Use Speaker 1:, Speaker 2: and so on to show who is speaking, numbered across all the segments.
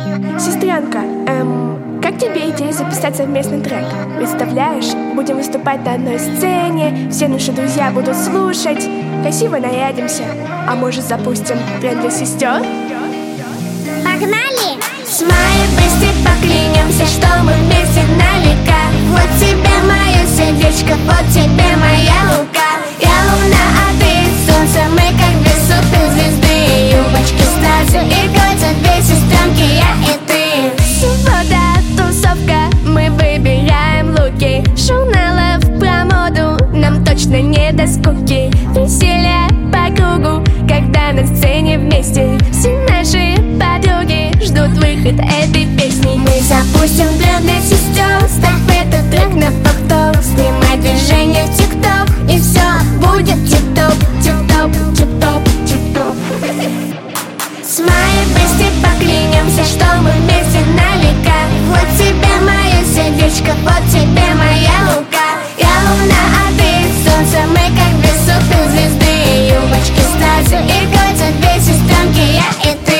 Speaker 1: Сестренка, как тебе идея записать совместный трек? Представляешь, будем выступать на одной сцене, все наши друзья будут слушать, красиво нарядимся. А может, запустим тренд для сестер?
Speaker 2: Погнали! С моей Бести поклянемся, что мы вместе на века. Вот тебе мое сердечко, вот тебе моя рука. Я луна, а ты солнце, мы как две суперзвезды. Юбочки стазы и кольца, две сестренки, я и ты.
Speaker 1: Сегодня тусовка, мы выбираем луки. Журналов про моду, нам точно не до скуки. Веселье по кругу, когда на сцене вместе. Все наши подруги ждут выход этой песни.
Speaker 2: Мы запустим тренд для сестер, ставь этот трек на повтор. Снимай движение в ТикТок, и все будет тип-топ, тип-топ, тип-топ, тип-топ. С моей Бести поклянемся, что мы вместе на века. Вот тебе мое сердечко, вот тебе моя рука. Я луна, а ты солнце, мы как две суперзвезды. Юбочки стазы и кольца, две сестренки, я и ты.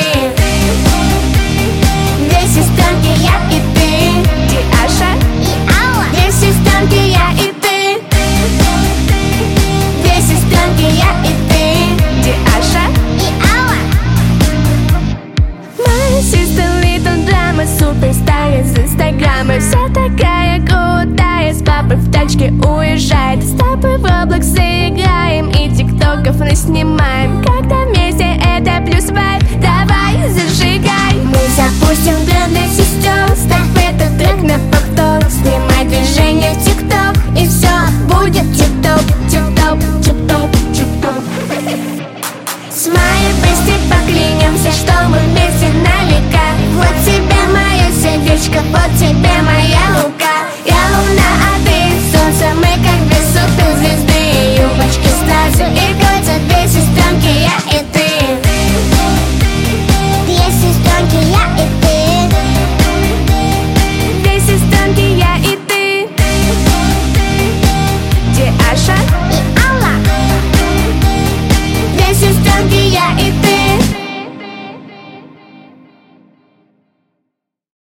Speaker 2: Две сестренки, я и ты.
Speaker 1: Диаша
Speaker 2: И Алла. Две сестренки, я и ты. Две сестренки, я и ты.
Speaker 1: Диаша
Speaker 2: И Алла.
Speaker 1: My sister little drama, суперстар из инстаграма. Вся такая крутая, с папой в тачке уезжает. С тобой в Roblox играем и тиктоков наснимаем. Когда